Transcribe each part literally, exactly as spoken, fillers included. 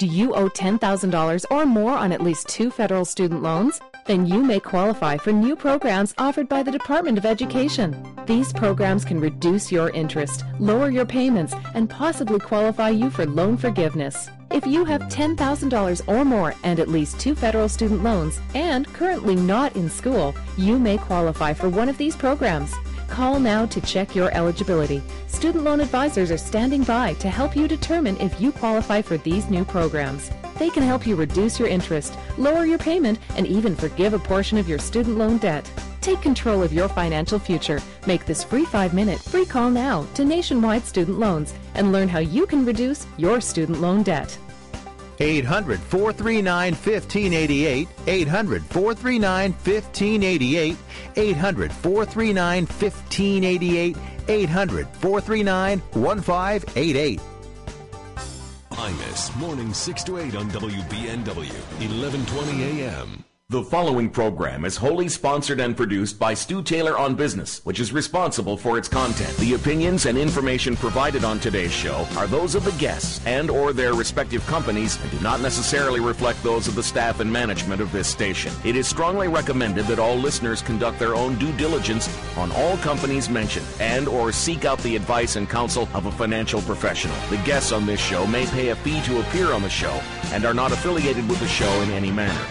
Do you owe ten thousand dollars or more on at least two federal student loans? Then you may qualify for new programs offered by the Department of Education. These programs can reduce your interest, lower your payments, and possibly qualify you for loan forgiveness. If you have ten thousand dollars or more and at least two federal student loans and currently not in school, you may qualify for one of these programs. Call now to check your eligibility. Student loan advisors are standing by to help you determine if you qualify for these new programs. They can help you reduce your interest, lower your payment, and even forgive a portion of your student loan debt. Take control of your financial future. Make this free five-minute free call now to Nationwide Student Loans and learn how you can reduce your student loan debt. eight hundred, four three nine, one five eight eight, eight hundred, four three nine, one five eight eight, eight hundred, four three nine, one five eight eight, eight hundred, four three nine, one five eight eight. Imus, morning six to eight on W B N W, eleven twenty a m The following program is wholly sponsored and produced by Stu Taylor on Business, which is responsible for its content. The opinions and information provided on today's show are those of the guests and or their respective companies and do not necessarily reflect those of the staff and management of this station. It is strongly recommended that all listeners conduct their own due diligence on all companies mentioned and or seek out the advice and counsel of a financial professional. The guests on this show may pay a fee to appear on the show and are not affiliated with the show in any manner.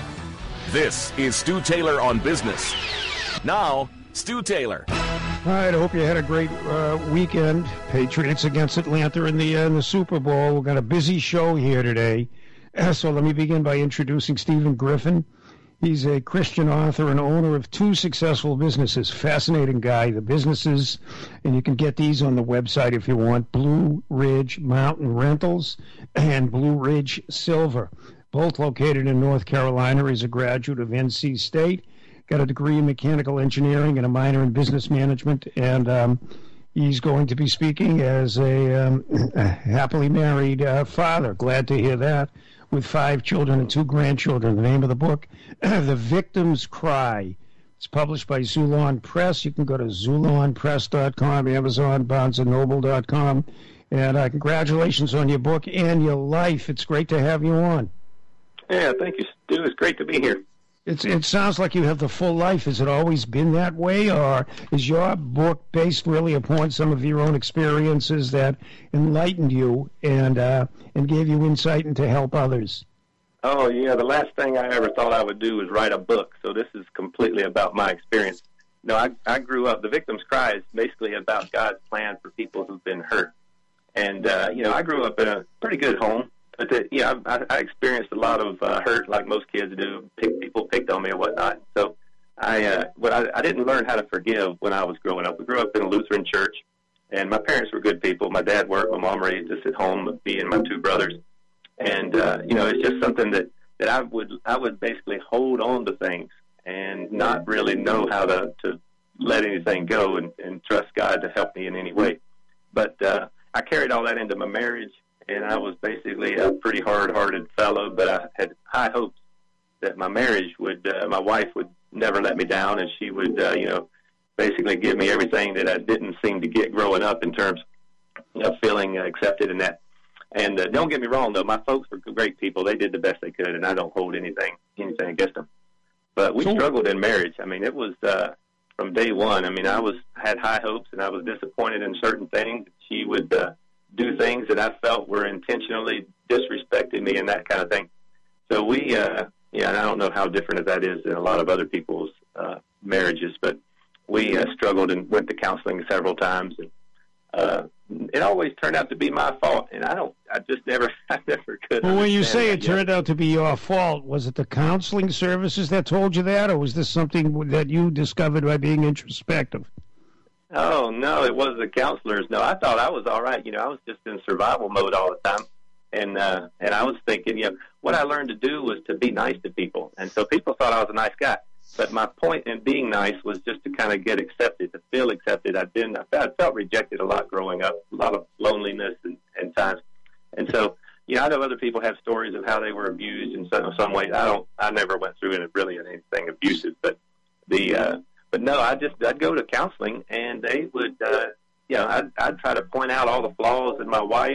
This is Stu Taylor on Business. Now, Stu Taylor. All right, I hope you had a great uh, weekend. Patriots against Atlanta in the, uh, in the Super Bowl. We've got a busy show here today. Uh, so let me begin by introducing Stephen Griffin. He's a Christian author and owner of two successful businesses. Fascinating guy. The businesses, and you can get these on the website if you want, Blue Ridge Mountain Rentals and Blue Ridge Silver. Both located in North Carolina. He's a graduate of N C State, got a degree in mechanical engineering and a minor in business management, and um, he's going to be speaking as a, um, a happily married uh, father. Glad to hear that, with five children and two grandchildren. The name of the book, The Victim's Cry. It's published by Zulon Press. You can go to zulon press dot com, Amazon, barnes and noble dot com, and uh, congratulations on your book and your life. It's great to have you on. Yeah, thank you, Stu. It's great to be here. It's, it sounds like you have the full life. Has it always been that way, or is your book based really upon some of your own experiences that enlightened you and uh, and gave you insight and to help others? Oh, yeah, the last thing I ever thought I would do was write a book, so this is completely about my experience. No, I, I grew up, The Victim's Cry is basically about God's plan for people who've been hurt. And, uh, you know, I grew up in a pretty good home. But, the, yeah, I, I experienced a lot of uh, hurt like most kids do. People picked on me and whatnot. So I, uh, what I, I didn't learn how to forgive when I was growing up. We grew up in a Lutheran church, and my parents were good people. My dad worked. My mom raised us at home with me and my two brothers. And, uh, you know, it's just something that, that I would I would basically hold on to things and not really know how to, to let anything go and, and trust God to help me in any way. But uh, I carried all that into my marriage. And I was basically a pretty hard-hearted fellow, but I had high hopes that my marriage would, uh, my wife would never let me down, and she would, uh, you know, basically give me everything that I didn't seem to get growing up in terms of feeling accepted in that. And uh, don't get me wrong, though, my folks were great people. They did the best they could, and I don't hold anything anything against them. But we struggled in marriage. I mean, it was uh, from day one. I mean, I was had high hopes, and I was disappointed in certain things. She would uh, do things that I felt were intentionally disrespecting me and that kind of thing. So we, uh, yeah, and I don't know how different that is in a lot of other people's uh, marriages, but we uh, struggled and went to counseling several times. And uh, it always turned out to be my fault, and I don't, I just never, I never could. Well, when you say it yet. turned out to be your fault, was it the counseling services that told you that, or was this something that you discovered by being introspective? Oh, no, it was the counselors. No, I thought I was all right. You know, I was just in survival mode all the time. And uh, and I was thinking, you know, what I learned to do was to be nice to people. And so people thought I was a nice guy. But my point in being nice was just to kind of get accepted, to feel accepted. I'd been, I felt rejected a lot growing up, a lot of loneliness and, and times. And so, you know, I know other people have stories of how they were abused in some, some ways. I don't, I never went through it really anything abusive, but the, uh, But no, I just I'd go to counseling, and they would, uh, you know, I'd, I'd try to point out all the flaws in my wife and,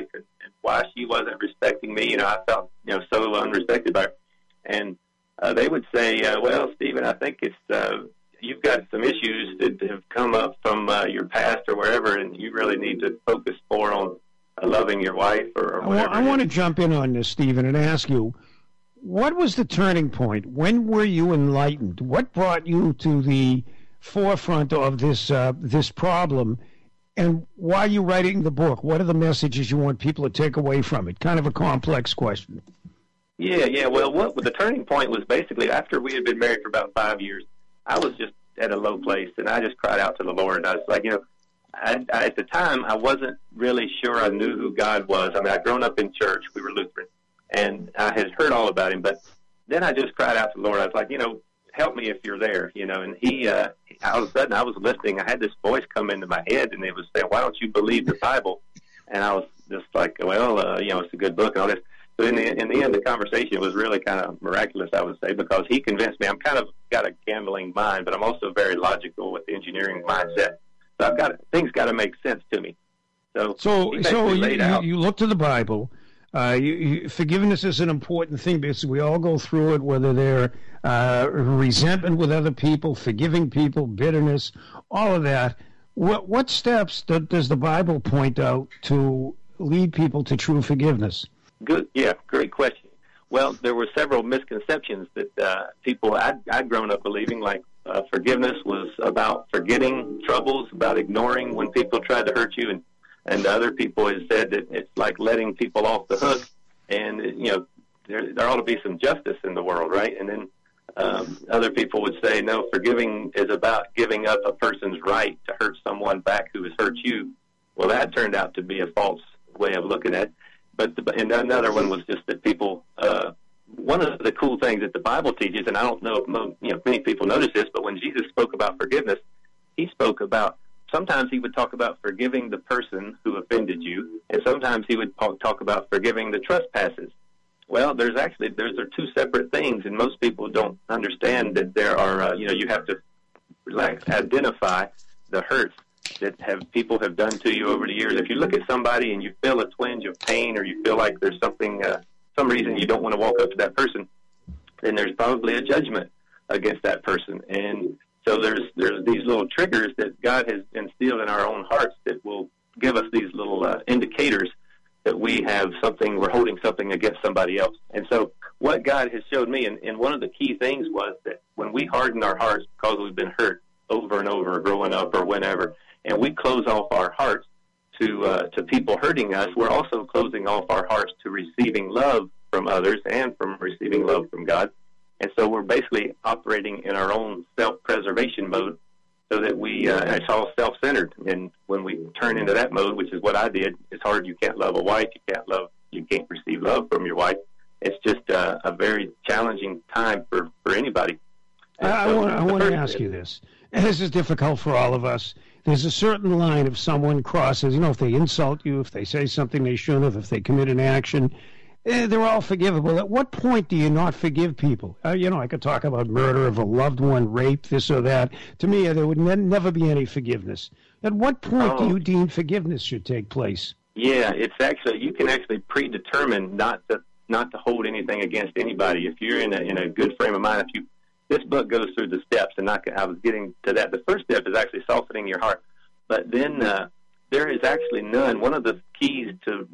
and why she wasn't respecting me. You know, I felt, you know, so unrespected by her. And uh, they would say, uh, well, Stephen, I think it's, uh, you've got some issues that have come up from uh, your past or wherever, and you really need to focus more on uh, loving your wife or, or whatever. I, I want to jump in on this, Stephen, and ask you, what was the turning point? When were you enlightened? What brought you to the forefront of this uh, this problem? And why are you writing the book? What are the messages you want people to take away from it? Kind of a complex question. Yeah, yeah. Well, what the turning point was basically after we had been married for about five years, I was just at a low place, and I just cried out to the Lord. I was like, you know, I, I, at the time, I wasn't really sure I knew who God was. I mean, I'd grown up in church. We were Lutheran. And I had heard all about him, but then I just cried out to the Lord. I was like, you know, help me if you're there, you know. And he, uh, all of a sudden, I was listening. I had this voice come into my head, and it was saying, why don't you believe the Bible? And I was just like, well, uh, you know, it's a good book and all this. But in the, in the end, the conversation was really kind of miraculous, I would say, because he convinced me. I'm kind of got a gambling mind, but I'm also very logical with the engineering mindset. So I've got things got to make sense to me. So, so, so you, you, you look to the Bible. Uh, you, you, forgiveness is an important thing because we all go through it, whether they're uh, resentment with other people, forgiving people, bitterness, all of that. What, what steps do, does the Bible point out to lead people to true forgiveness? Good. Yeah, great question. Well, there were several misconceptions that uh, people, I'd, I'd grown up believing, like uh, forgiveness was about forgetting troubles, about ignoring when people tried to hurt you, and And other people have said that it's like letting people off the hook, and, you know, there, there ought to be some justice in the world, right? And then um, other people would say, no, forgiving is about giving up a person's right to hurt someone back who has hurt you. Well, that turned out to be a false way of looking at it. But the, and another one was just that people, uh, one of the cool things that the Bible teaches, and I don't know if mo- you know, many people notice this, but when Jesus spoke about forgiveness, he spoke about sometimes he would talk about forgiving the person who offended you, and sometimes he would talk about forgiving the trespasses. Well, there's actually, those are two separate things, and most people don't understand that there are, uh, you know, you have to like identify the hurts that have people have done to you over the years. If you look at somebody and you feel a twinge of pain, or you feel like there's something, uh, some reason you don't want to walk up to that person, then there's probably a judgment against that person. And so there's there's these little triggers that God has instilled in our own hearts that will give us these little uh, indicators that we have something, we're holding something against somebody else. And so what God has showed me, and, and one of the key things was that when we harden our hearts because we've been hurt over and over growing up or whenever, and we close off our hearts to uh, to people hurting us, we're also closing off our hearts to receiving love from others and from receiving love from God. And so we're basically operating in our own self-preservation mode so that we, uh, it's all self-centered. And when we turn into that mode, which is what I did, it's hard. You can't love a wife. You can't love, you can't receive love from your wife. It's just uh, a very challenging time for, for anybody. And I, so I want, I want to ask you this. And this is difficult for all of us. There's a certain line if someone crosses, you know, if they insult you, if they say something they shouldn't have, if they commit an action, they're all forgivable. At what point do you not forgive people? Uh, you know, I could talk about murder of a loved one, rape, this or that. To me, there would ne- never be any forgiveness. At what point oh. do you deem forgiveness should take place? Yeah, it's actually, you can actually predetermine not to not to hold anything against anybody. If you're in a in a good frame of mind, if you this book goes through the steps, and I, I was getting to that. The first step is actually softening your heart, but then uh, there is actually none. One of the keys to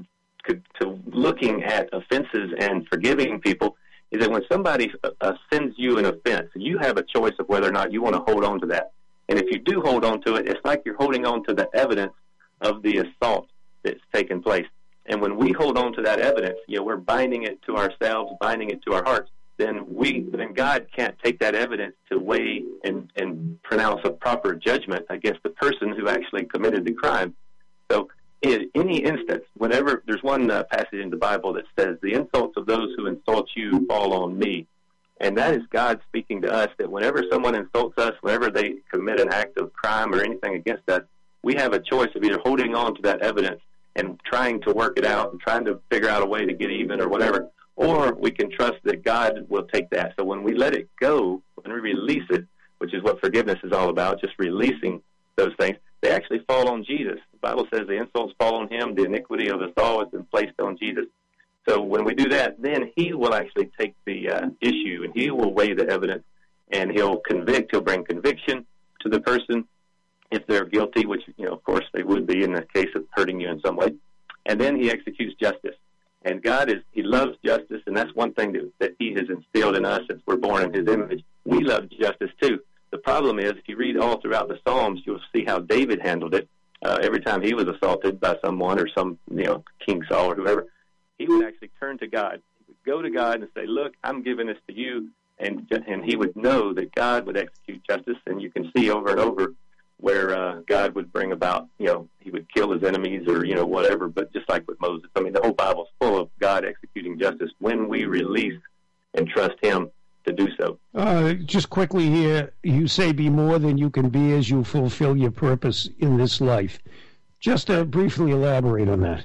to looking at offenses and forgiving people is that when somebody uh, sends you an offense, you have a choice of whether or not you want to hold on to that. And if you do hold on to it, it's like you're holding on to the evidence of the assault that's taken place. And when we hold on to that evidence, you know, we're binding it to ourselves, binding it to our hearts. Then we, then God can't take that evidence to weigh and, and pronounce a proper judgment against the person who actually committed the crime. So in any instance, whenever there's one uh, passage in the Bible that says, the insults of those who insult you fall on me. And that is God speaking to us, that whenever someone insults us, whenever they commit an act of crime or anything against us, we have a choice of either holding on to that evidence and trying to work it out and trying to figure out a way to get even or whatever, or we can trust that God will take that. So when we let it go, when we release it, which is what forgiveness is all about, just releasing those things, they actually fall on Jesus. The Bible says the insults fall on him. The iniquity of us all has been placed on Jesus. So when we do that, then he will actually take the uh, issue, and he will weigh the evidence, and he'll convict. He'll bring conviction to the person if they're guilty, which, you know, of course they would be in the case of hurting you in some way. And then he executes justice. And God is, he loves justice, and that's one thing that, that he has instilled in us since we're born in his image. We love justice too. The problem is, if you read all throughout the Psalms, you'll see how David handled it. Uh, every time he was assaulted by someone or some, you know, King Saul or whoever, he would actually turn to God. He would go to God and say, look, I'm giving this to you. And and he would know that God would execute justice. And you can see over and over where uh, God would bring about, you know, he would kill his enemies or, you know, whatever. But just like with Moses, I mean, the whole Bible's full of God executing justice when we release and trust him to do so. Uh, just quickly here, you say be more than you can be as you fulfill your purpose in this life. Just uh, briefly elaborate on that.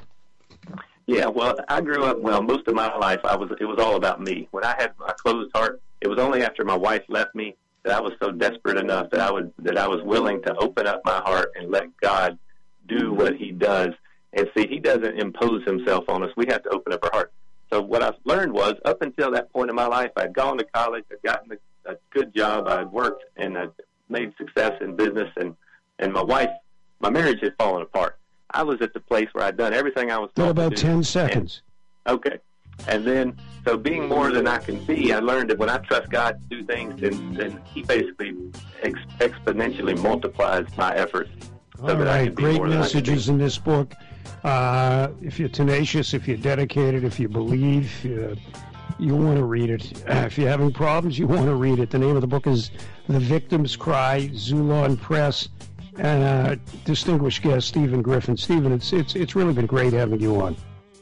Yeah, well, I grew up, well, most of my life, I was it was all about me. When I had my closed heart, it was only after my wife left me that I was so desperate enough that I would that I was willing to open up my heart and let God do what he does. And see, he doesn't impose himself on us. We have to open up our heart. So what I've learned was, up until that point in my life, I'd gone to college, I'd gotten a, a good job, I'd worked, and I'd made success in business, and, and my wife, my marriage had fallen apart. I was at the place where I'd done everything I was taught to do. About ten seconds. And, okay. And then, so being more than I can be, I learned that when I trust God to do things, then, then he basically ex- exponentially multiplies my efforts. So All that I right, can be great more than I can messages be. in this book. Uh, if you're tenacious, if you're dedicated, if you believe, uh, you want to read it. Uh, if you're having problems, you want to read it. The name of the book is The Victim's Cry, Zulon Press, and uh, distinguished guest Stephen Griffin. Stephen, it's it's it's really been great having you on.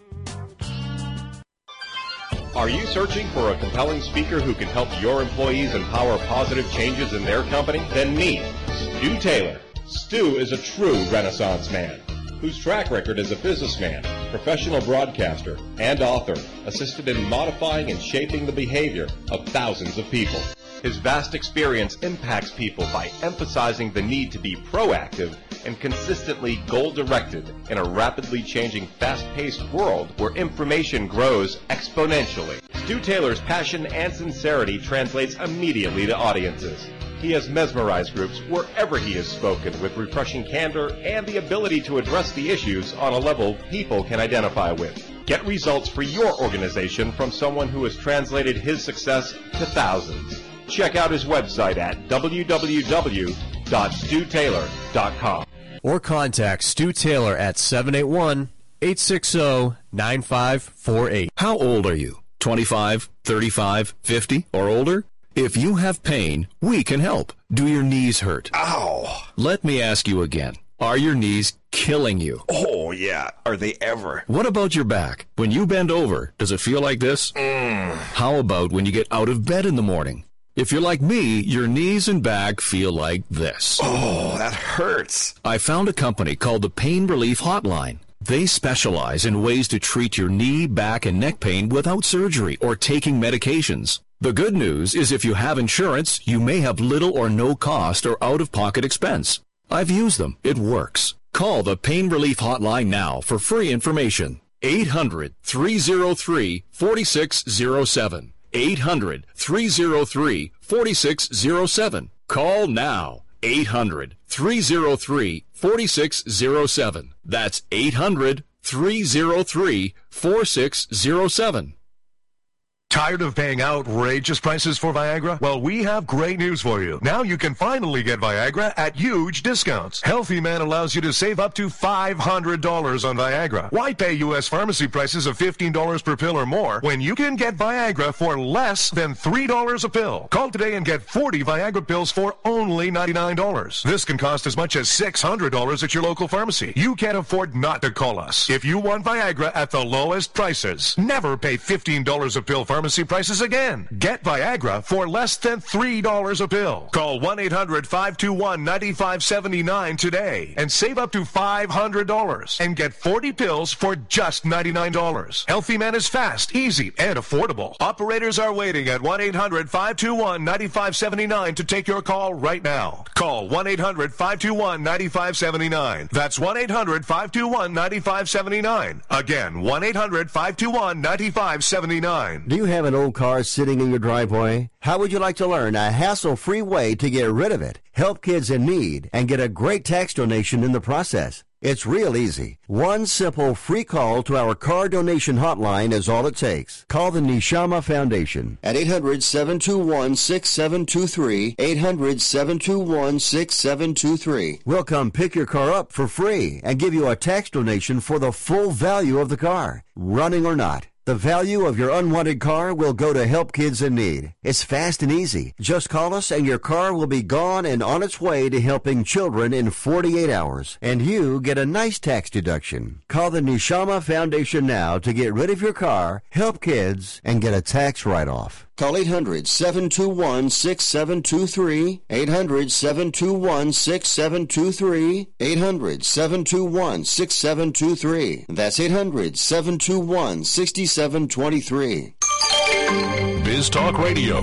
Are you searching for a compelling speaker who can help your employees empower positive changes in their company? Then meet Stu Taylor. Stu is a true Renaissance man whose track record as a businessman, professional broadcaster, and author assisted in modifying and shaping the behavior of thousands of people. His vast experience impacts people by emphasizing the need to be proactive and consistently goal-directed in a rapidly changing, fast-paced world where information grows exponentially. Stu Taylor's passion and sincerity translates immediately to audiences. He has mesmerized groups wherever he has spoken with refreshing candor and the ability to address the issues on a level people can identify with. Get results for your organization from someone who has translated his success to thousands. Check out his website at w w w dot stu taylor dot com. Or contact Stu Taylor at seven eight one, eight six zero, nine five four eight. How old are you? twenty-five, thirty-five, fifty, or older? If you have pain, we can help. Do your knees hurt? Ow! Let me ask you again. Are your knees killing you? Oh, yeah. Are they ever? What about your back? When you bend over, does it feel like this? Mm. How about when you get out of bed in the morning? If you're like me, your knees and back feel like this. Oh, that hurts. I found a company called the Pain Relief Hotline. They specialize in ways to treat your knee, back, and neck pain without surgery or taking medications. The good news is if you have insurance, you may have little or no cost or out-of-pocket expense. I've used them. It works. Call the Pain Relief Hotline now for free information. eight hundred, three oh three, four six oh seven. eight hundred, three oh three, four six oh seven. Call now. eight hundred, three oh three, four six oh seven. That's eight hundred, three oh three, four six oh seven. Tired of paying outrageous prices for Viagra? Well, we have great news for you. Now you can finally get Viagra at huge discounts. Healthy Man allows you to save up to five hundred dollars on Viagra. Why pay U S pharmacy prices of fifteen dollars per pill or more when you can get Viagra for less than three dollars a pill? Call today and get forty Viagra pills for only ninety-nine dollars. This can cost as much as six hundred dollars at your local pharmacy. You can't afford not to call us. If you want Viagra at the lowest prices, never pay fifteen dollars a pill pharmacy pharmacy prices again. Get Viagra for less than three dollars a pill. Call one eight hundred five two one nine five seven nine today and save up to five hundred dollars and get forty pills for just ninety-nine dollars. Healthy Man is fast, easy, and affordable. Operators are waiting at one eight hundred five two one nine five seven nine to take your call right now. Call one eight hundred five two one nine five seven nine. That's one eight hundred five two one nine five seven nine. Again, one eight hundred five two one nine five seven nine. Do you have an old car sitting in your driveway? How would you like to learn a hassle-free way to get rid of it, help kids in need, and get a great tax donation in the process? It's real easy. One simple free call to our car donation hotline is all it takes. Call the Neshama Foundation at eight hundred seven two one six seven two three, eight hundred seven two one six seven two three. We'll come pick your car up for free and give you a tax donation for the full value of the car, running or not. The value of your unwanted car will go to help kids in need. It's fast and easy. Just call us and your car will be gone and on its way to helping children in forty-eight hours. And you get a nice tax deduction. Call the Neshama Foundation now to get rid of your car, help kids, and get a tax write-off. Call eight hundred seven two one six seven two three, eight hundred seven two one six seven two three, eight hundred seven two one six seven two three. That's eight hundred seven two one six seven two three. Biz Talk Radio.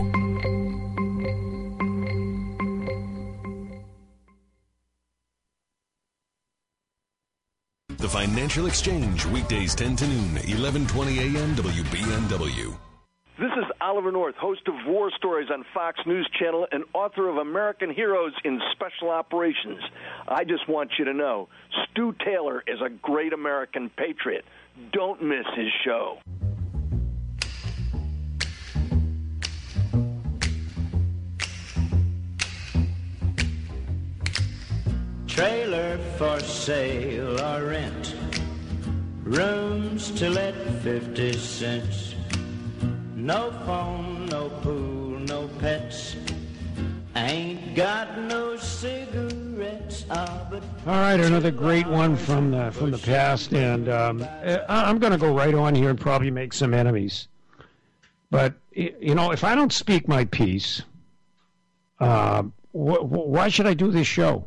The Financial Exchange, weekdays ten to noon, eleven twenty a.m. W B N W. This is Oliver North, host of War Stories on Fox News Channel and author of American Heroes in Special Operations. I just want you to know, Stu Taylor is a great American patriot. Don't miss his show. Trailer for sale or rent, rooms to let fifty cents. No phone, no pool, no pets. Ain't got no cigarettes. Oh, but all right, another great one from the from the past, and um, I'm going to go right on here and probably make some enemies. But you know, if I don't speak my piece, uh, wh- why should I do this show?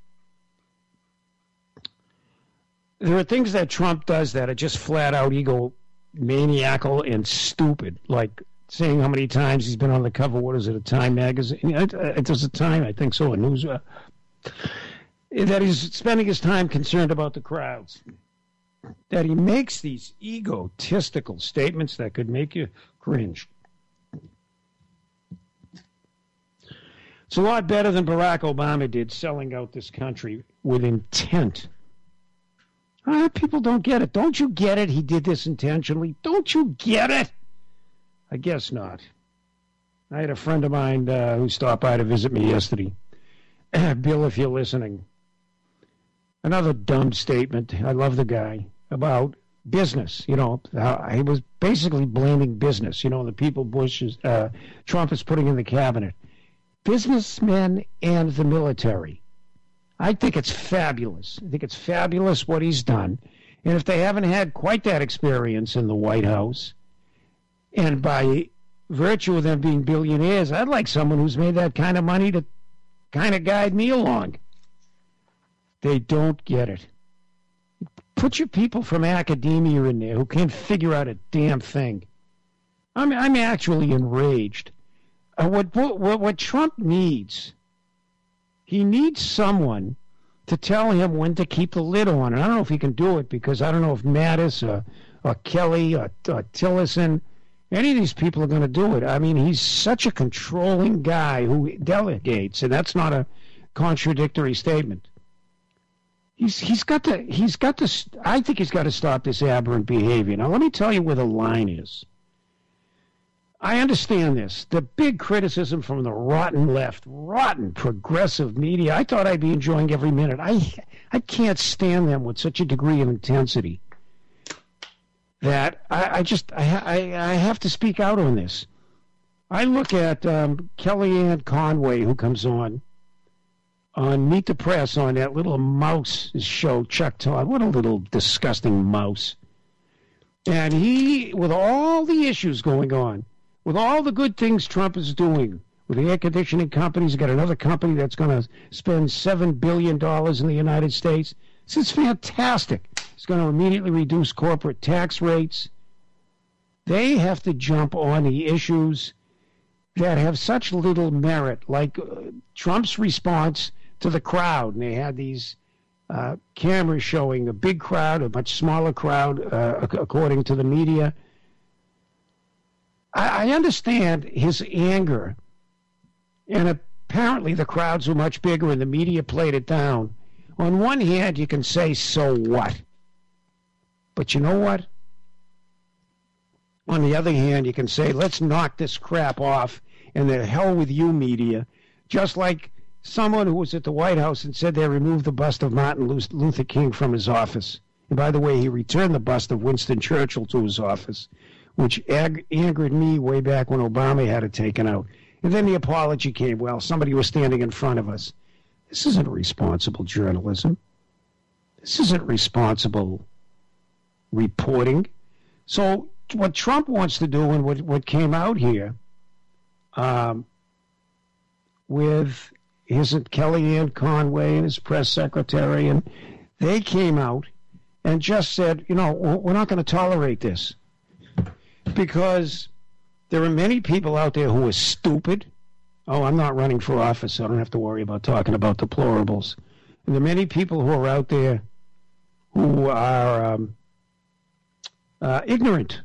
There are things that Trump does that are just flat out egomaniacal and stupid, like saying how many times he's been on the cover, what is it, a Time magazine? It, it was a Time, I think so, a news. Uh, that he's spending his time concerned about the crowds. That he makes these egotistical statements that could make you cringe. It's a lot better than Barack Obama did, selling out this country with intent. Uh, people don't get it. Don't you get it? He did this intentionally. Don't you get it? I guess not. I had a friend of mine uh, who stopped by to visit me yesterday. Bill, if you're listening. Another dumb statement. I love the guy. About business. You know, uh, he was basically blaming business. You know, the people Bush is, uh, Trump is putting in the cabinet. Businessmen and the military. I think it's fabulous. I think it's fabulous what he's done. And if they haven't had quite that experience in the White House, and by virtue of them being billionaires, I'd like someone who's made that kind of money to kind of guide me along. They don't get it. Put your people from academia in there who can't figure out a damn thing. I'm, I'm actually enraged. Uh, what, what, what Trump needs... He needs someone to tell him when to keep the lid on. And I don't know if he can do it because I don't know if Mattis or, or Kelly or, or Tillerson, any of these people are going to do it. I mean, he's such a controlling guy who delegates, and that's not a contradictory statement. He's he's got to he's got to. I think he's got to stop this aberrant behavior. Now, let me tell you where the line is. I understand this. The big criticism from the rotten left, rotten progressive media, I thought I'd be enjoying every minute. I I can't stand them with such a degree of intensity that I, I just, I, I, I have to speak out on this. I look at um, Kellyanne Conway, who comes on, on Meet the Press on that little mouse show, Chuck Todd. What a little disgusting mouse. And he, with all the issues going on, with all the good things Trump is doing, with the air conditioning companies, he's got another company that's going to spend seven billion dollars in the United States. This is fantastic. It's going to immediately reduce corporate tax rates. They have to jump on the issues that have such little merit, like uh, Trump's response to the crowd. And they had these uh, cameras showing a big crowd, a much smaller crowd, uh, according to the media. I, I understand his anger, and apparently the crowds were much bigger and the media played it down. On one hand, you can say, so what? But you know what? On the other hand, you can say, let's knock this crap off, and the hell with you, media. Just like someone who was at the White House and said they removed the bust of Martin Luther King from his office. And by the way, he returned the bust of Winston Churchill to his office, which ag- angered me way back when Obama had it taken out. And then the apology came. Well, somebody was standing in front of us. This isn't responsible journalism. This isn't responsible reporting. So what Trump wants to do, and what, what came out here um, with his Kellyanne Conway and his press secretary, and they came out and just said, you know, we're not going to tolerate this, because there are many people out there who are stupid. Oh, I'm not running for office, so I don't have to worry about talking about deplorables. And there are many people who are out there who are um, uh, ignorant.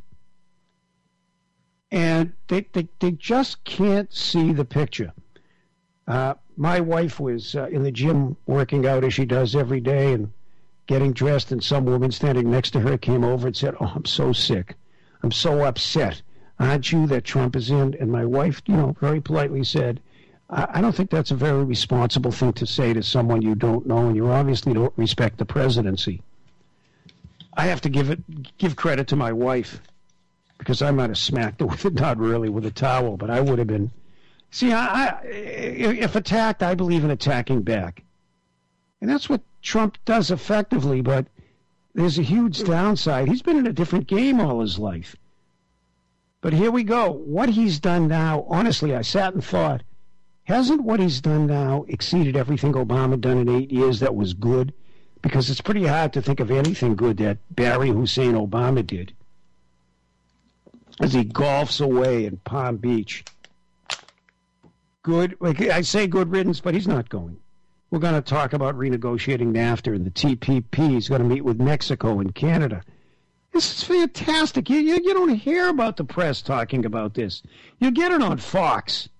And they, they, they just can't see the picture. Uh, my wife was uh, in the gym working out as she does every day and getting dressed, and some woman standing next to her came over and said, oh, I'm so sick. I'm so upset. Aren't you that Trump is in? And my wife, you know, very politely said, I, I don't think that's a very responsible thing to say to someone you don't know, and you obviously don't respect the presidency. I have to give it give credit to my wife, because I might have smacked her with it, not really with a towel, but I would have been. See, I, I, if attacked, I believe in attacking back. And that's what Trump does effectively, but there's a huge downside. He's been in a different game all his life. But here we go. What he's done now, honestly, I sat and thought, hasn't what he's done now exceeded everything Obama done in eight years that was good? Because it's pretty hard to think of anything good that Barry Hussein Obama did as he golfs away in Palm Beach. Good, I say good riddance, but he's not going. We're going to talk about renegotiating NAFTA and the T P P. He's going to meet with Mexico and Canada. This is fantastic. You, you, you don't hear about the press talking about this. You get it on Fox.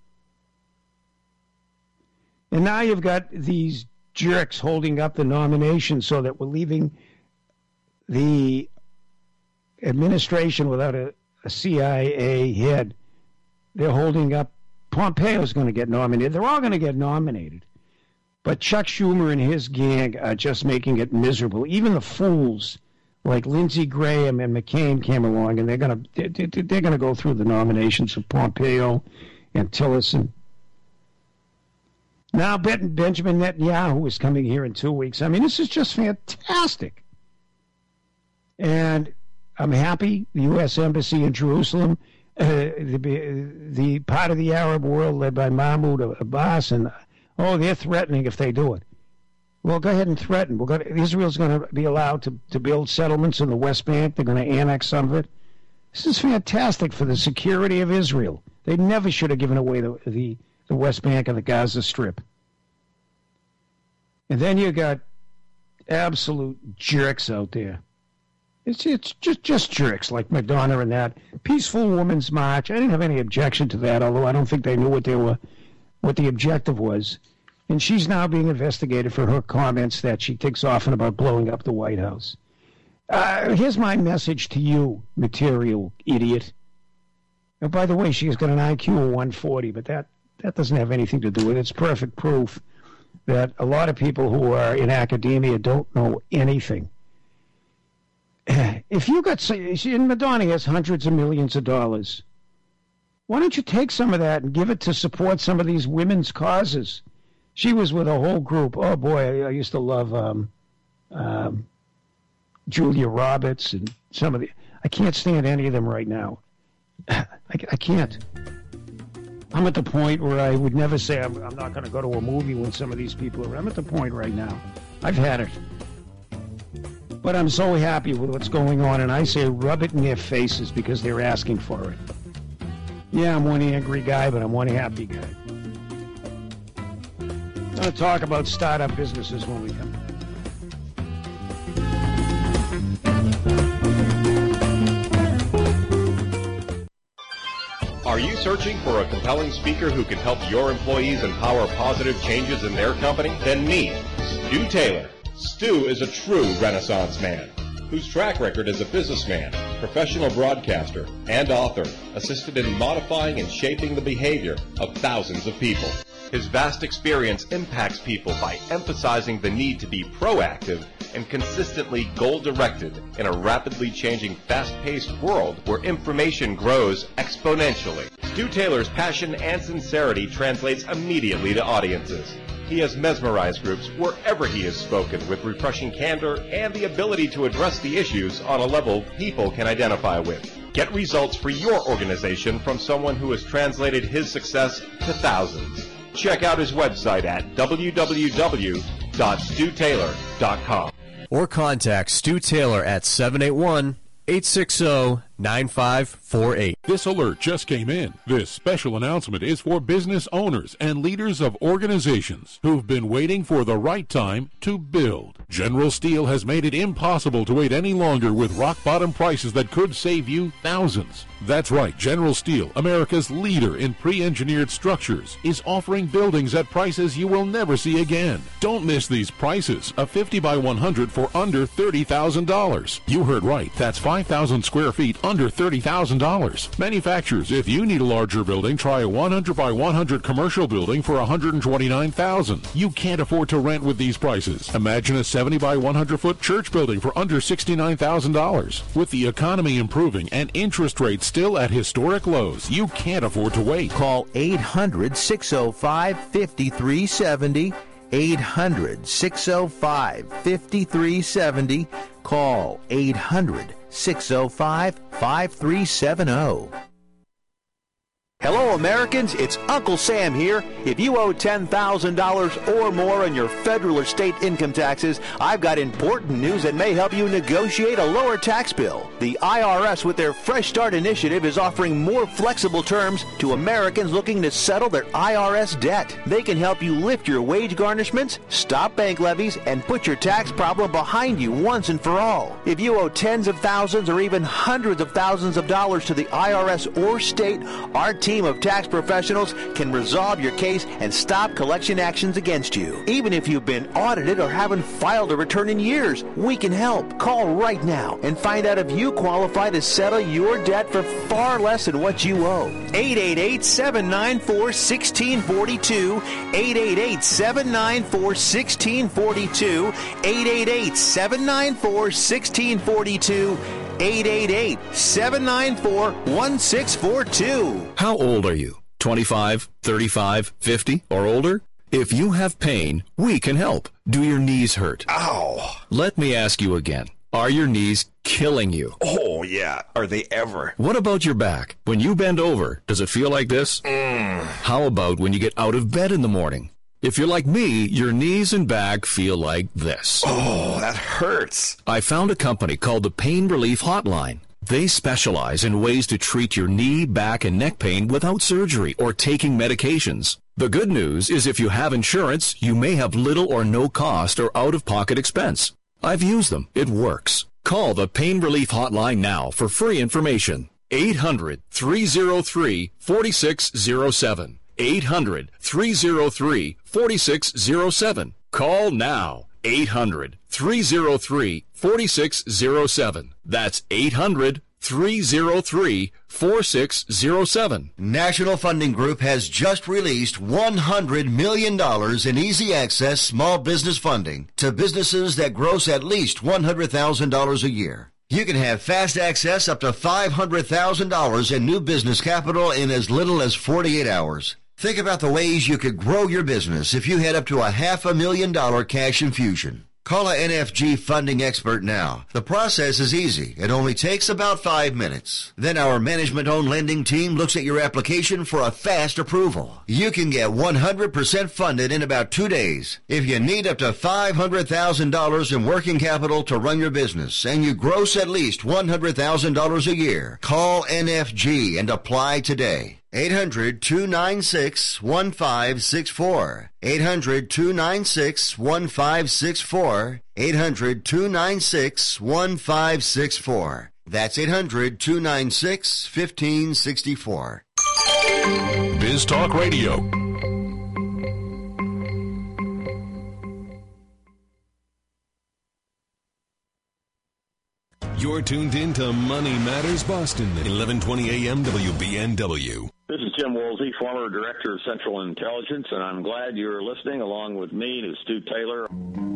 And now you've got these jerks holding up the nomination so that we're leaving the administration without a, a C I A head. They're holding up. Pompeo's going to get nominated. They're all going to get nominated. But Chuck Schumer and his gang are just making it miserable. Even the fools like Lindsey Graham and McCain came along, and they're going to they're going to go through the nominations of Pompeo and Tillerson. Now Benjamin Netanyahu is coming here in two weeks. I mean, this is just fantastic. And I'm happy the U S Embassy in Jerusalem, uh, the, the part of the Arab world led by Mahmoud Abbas, and oh, they're threatening if they do it. Well, go ahead and threaten. We're going to, Israel's going to be allowed to, to build settlements in the West Bank. They're going to annex some of it. This is fantastic for the security of Israel. They never should have given away the, the, the West Bank and the Gaza Strip. And then you got absolute jerks out there. It's it's just, just jerks like Madonna and that. Peaceful Women's March. I didn't have any objection to that, although I don't think they knew what they were, what the objective was. And she's now being investigated for her comments that she thinks often about blowing up the White House. Uh, here's my message to you, material idiot. And by the way, she's got an I Q of one forty, but that, that doesn't have anything to do with it. It's perfect proof that a lot of people who are in academia don't know anything. If you got, and Madonna has hundreds of millions of dollars, why don't you take some of that and give it to support some of these women's causes? She was with a whole group. Oh, boy, I, I used to love um, um, Julia Roberts and some of the... I can't stand any of them right now. I, I can't. I'm at the point where I would never say I'm, I'm not going to go to a movie when some of these people are. I'm at the point right now. I've had it. But I'm so happy with what's going on, and I say rub it in their faces because they're asking for it. Yeah, I'm one angry guy, but I'm one happy guy. I'm going to talk about startup businesses when we come back. Are you searching for a compelling speaker who can help your employees empower positive changes in their company? Then meet Stu Taylor. Stu is a true Renaissance man whose track record as a businessman, professional broadcaster, and author assisted in modifying and shaping the behavior of thousands of people. His vast experience impacts people by emphasizing the need to be proactive and consistently goal-directed in a rapidly changing, fast-paced world where information grows exponentially. Stu Taylor's passion and sincerity translates immediately to audiences. He has mesmerized groups wherever he has spoken with refreshing candor and the ability to address the issues on a level people can identify with. Get results for your organization from someone who has translated his success to thousands. Check out his website at w w w dot stu taylor dot com. Or contact Stu Taylor at seven eight one, eight six zero, nine five four eight. This alert just came in. This special announcement is for business owners and leaders of organizations who've been waiting for the right time to build. General Steel has made it impossible to wait any longer with rock-bottom prices that could save you thousands. That's right, General Steel, America's leader in pre-engineered structures, is offering buildings at prices you will never see again. Don't miss these prices. A fifty by one hundred for under thirty thousand dollars. You heard right. That's five thousand square feet under thirty thousand dollars. Manufacturers, if you need a larger building, try a one hundred by one hundred commercial building for one hundred twenty-nine thousand dollars. You can't afford to rent with these prices. Imagine a seventy by one hundred foot church building for under sixty-nine thousand dollars. With the economy improving and interest rates still at historic lows, you can't afford to wait. Call eight hundred, six oh five, five three seven oh. eight hundred, six oh five, five three seven oh. Call eight hundred, six oh five, five three seven oh. Hello, Americans. It's Uncle Sam here. If you owe ten thousand dollars or more on your federal or state income taxes, I've got important news that may help you negotiate a lower tax bill. The I R S, with their Fresh Start initiative, is offering more flexible terms to Americans looking to settle their I R S debt. They can help you lift your wage garnishments, stop bank levies, and put your tax problem behind you once and for all. If you owe tens of thousands or even hundreds of thousands of dollars to the I R S or state, our team of tax professionals can resolve your case and stop collection actions against you. Even if you've been audited or haven't filed a return in years, we can help. Call right now and find out if you qualify to settle your debt for far less than what you owe. eight eight eight, seven nine four, one six four two, eight eight eight, seven nine four, one six four two, eight eight eight, seven nine four, one six four two, eight eight eight, seven nine four, one six four two. How old are you? twenty-five, thirty-five, fifty, or older? If you have pain, we can help. Do your knees hurt? Ow. Let me ask you again. Are your knees killing you? Oh, yeah. Are they ever? What about your back? When you bend over, does it feel like this? Mm. How about when you get out of bed in the morning? If you're like me, your knees and back feel like this. Oh, that hurts. I found a company called the Pain Relief Hotline. They specialize in ways to treat your knee, back, and neck pain without surgery or taking medications. The good news is if you have insurance, you may have little or no cost or out-of-pocket expense. I've used them. It works. Call the Pain Relief Hotline now for free information. eight hundred, three oh three, four six oh seven. eight hundred, three oh three, four six oh seven. Call now. eight hundred, three oh three, four six oh seven. That's eight hundred, three oh three, four six oh seven. National Funding Group has just released one hundred million dollars in easy access small business funding to businesses that gross at least one hundred thousand dollars a year. You can have fast access up to five hundred thousand dollars in new business capital in as little as forty-eight hours. Think about the ways you could grow your business if you had up to a half a million dollar cash infusion. Call a N F G funding expert now. The process is easy. It only takes about five minutes. Then our management-owned lending team looks at your application for a fast approval. You can get one hundred percent funded in about two days. If you need up to five hundred thousand dollars in working capital to run your business and you gross at least one hundred thousand dollars a year, call N F G and apply today. eight hundred, two nine six, one five six four. eight hundred, two nine six, one five six four. eight hundred, two nine six, one five six four. That's eight hundred, two nine six, one five six four. Biz Talk Radio. You're tuned in to Money Matters Boston, eleven twenty A M W B N W. This is Tim Woolsey, former Director of Central Intelligence, and I'm glad you're listening along with me to Stu Taylor.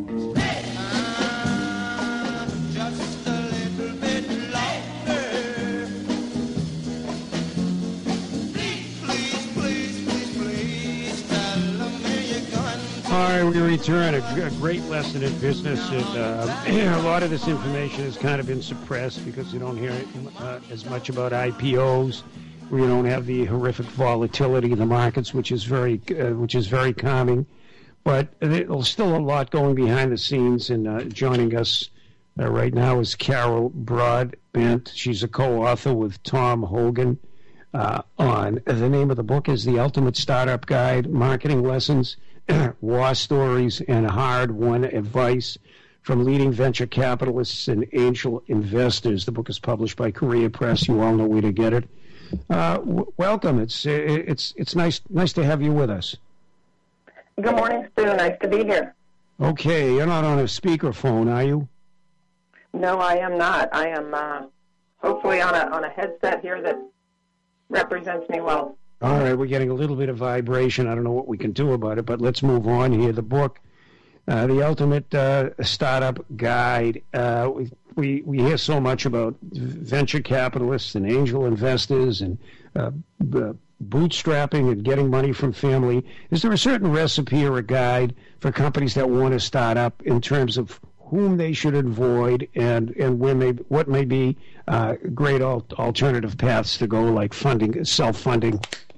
All right, we return. A, a great lesson in business. And, uh, a lot of this information has kind of been suppressed because you don't hear uh, as much about I P Os. We don't have the horrific volatility in the markets, which is very, uh, which is very calming. But there's still a lot going behind the scenes. And uh, joining us uh, right now is Carol Broadbent. She's a co-author with Tom Hogan uh, on the name of the book is The Ultimate Startup Guide: Marketing Lessons, War Stories, and Hard-Won Advice from Leading Venture Capitalists and Angel Investors. The book is published by Korea Press. You all know where to get it. Uh, w- welcome. It's it's it's nice nice to have you with us. Good morning, Stu. Nice to be here. Okay, you're not on a speakerphone, are you? No, I am not. I am uh, hopefully on a on a headset here that represents me well. All right, we're getting a little bit of vibration. I don't know what we can do about it, but let's move on here. The book, uh, The Ultimate uh, Startup Guide. Uh, we, we we hear so much about venture capitalists and angel investors and uh, b- bootstrapping and getting money from family. Is there a certain recipe or a guide for companies that want to start up in terms of whom they should avoid and, and when they, what may be uh, great al- alternative paths to go, like funding, self-funding?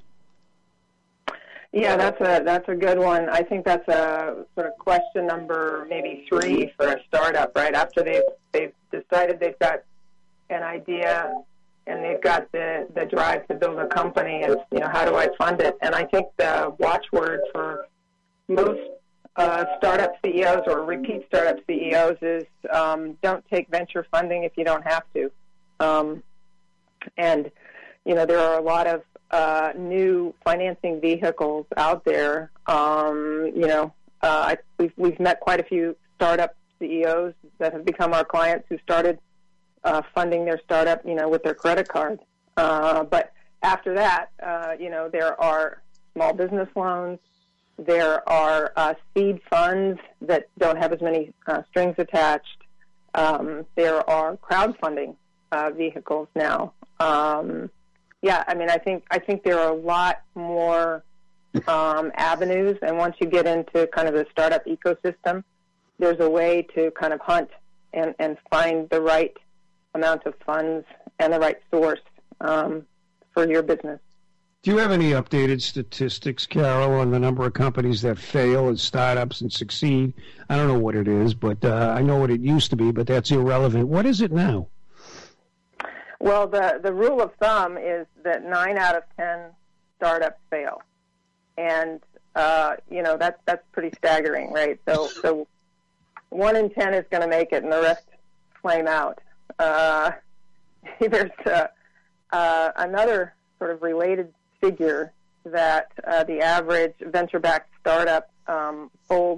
Yeah, that's a that's a good one. I think that's a sort of question number maybe three for a startup, right? After they've they've decided they've got an idea and they've got the, the drive to build a company, is, you know, how do I fund it? And I think the watchword for most uh, startup C E Os or repeat startup C E Os is um, don't take venture funding if you don't have to. Um, and, you know, there are a lot of Uh, new financing vehicles out there. Um, you know, uh, I, we've, we've met quite a few startup C E Os that have become our clients who started uh, funding their startup, you know, with their credit card. Uh, but after that, uh, you know, there are small business loans. There are uh, seed funds that don't have as many uh, strings attached. Um, there are crowdfunding uh, vehicles now. Um, Yeah, I mean, I think I think there are a lot more um, avenues, and once you get into kind of the startup ecosystem, there's a way to kind of hunt and, and find the right amount of funds and the right source um, for your business. Do you have any updated statistics, Carol, on the number of companies that fail as startups and succeed? I don't know what it is, but uh, I know what it used to be, but that's irrelevant. What is it now? Well, the, the rule of thumb is that nine out of ten startups fail. And, uh, you know, that's, that's pretty staggering, right? So so one in ten is going to make it and the rest flame out. Uh, there's uh, uh, another sort of related figure that uh, the average venture-backed startup um, folds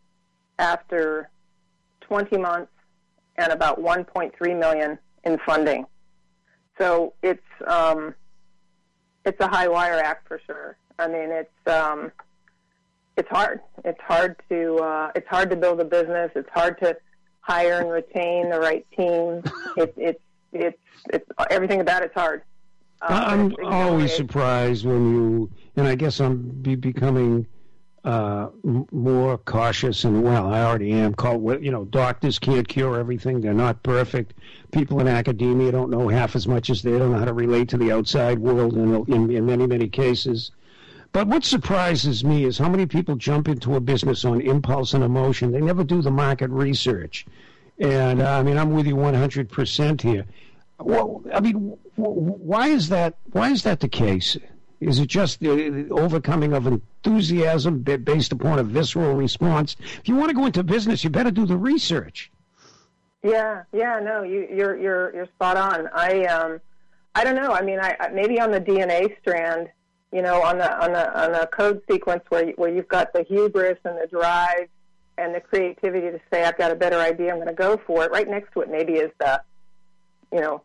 after twenty months and about one point three million dollars in funding. So it's um, it's a high wire act for sure. I mean, it's um, it's hard. It's hard to uh, it's hard to build a business. It's hard to hire and retain the right team. It's it's it's it's everything about it's hard. Um, I'm it's always surprised when you, and I guess I'm be becoming uh, m- more cautious, and well, I already am. Called, you know, doctors can't cure everything; they're not perfect. People in academia don't know half as much as they don't know how to relate to the outside world in, in, in many, many cases. But what surprises me is how many people jump into a business on impulse and emotion. They never do the market research. And, uh, I mean, I'm with you one hundred percent here. Well, I mean, why is that, why is that the case? Is it just the overcoming of enthusiasm based upon a visceral response? If you want to go into business, you better do the research. Yeah, yeah, no, you, you're you're you're spot on. I um, I don't know. I mean, I maybe on the D N A strand, you know, on the on the on the code sequence where you, where you've got the hubris and the drive and the creativity to say, I've got a better idea, I'm going to go for it. Right next to it, maybe is the, you know,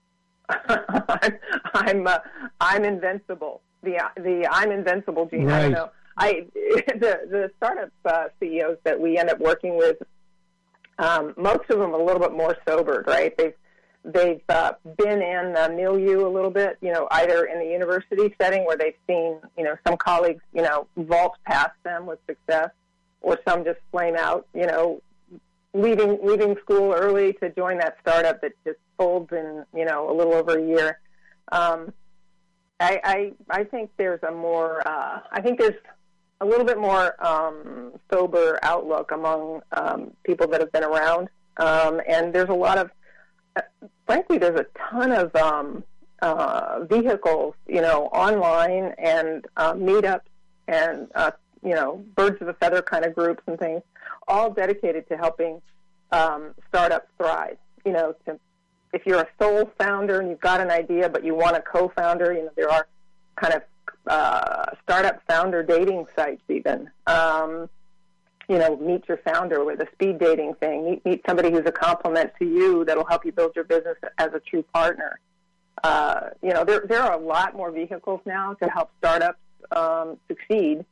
I'm I'm, uh, I'm invincible. The the I'm invincible gene. Right. I don't know. I the the startup uh, C E Os that we end up working with. Um, most of them are a little bit more sobered, right? They've they've uh, been in the milieu a little bit, you know, either in the university setting where they've seen, you know, some colleagues, you know, vault past them with success, or some just flame out, you know, leaving leaving school early to join that startup that just folds in, you know, a little over a year. Um, I, I I think there's a more uh, I think there's a little bit more um, sober outlook among um, people that have been around. Um, and there's a lot of, uh, frankly, there's a ton of um, uh, vehicles, you know, online and uh, meetups and, uh, you know, birds of a feather kind of groups and things, all dedicated to helping um, startups thrive. You know, to, if you're a sole founder and you've got an idea but you want a co-founder, you know, there are kind of Uh, startup founder dating sites even. Um, you know, meet your founder with a speed dating thing. Meet, meet somebody who's a complement to you that'll help you build your business as a true partner. Uh, you know, there there are a lot more vehicles now to help startups um, succeed.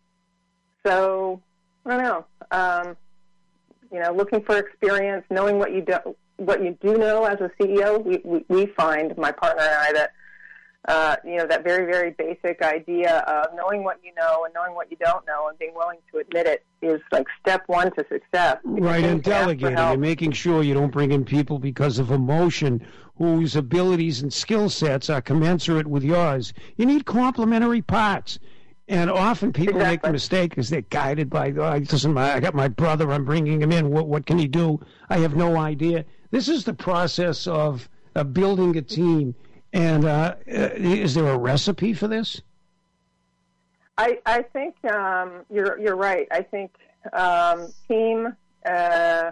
So, I don't know. Um, you know, looking for experience, knowing what you do, what you do know as a C E O. We, we, we find, my partner and I, that Uh, you know, that very, very basic idea of knowing what you know and knowing what you don't know and being willing to admit it is like step one to success. Right, and delegating and making sure you don't bring in people because of emotion whose abilities and skill sets are commensurate with yours. You need complementary parts. And often people exactly. make the mistake because they're guided by, oh, listen, I got my brother, I'm bringing him in. What, what can he do? I have no idea. This is the process of, of building a team. And uh, is there a recipe for this? I I think um, you're you're right. I think um, team uh,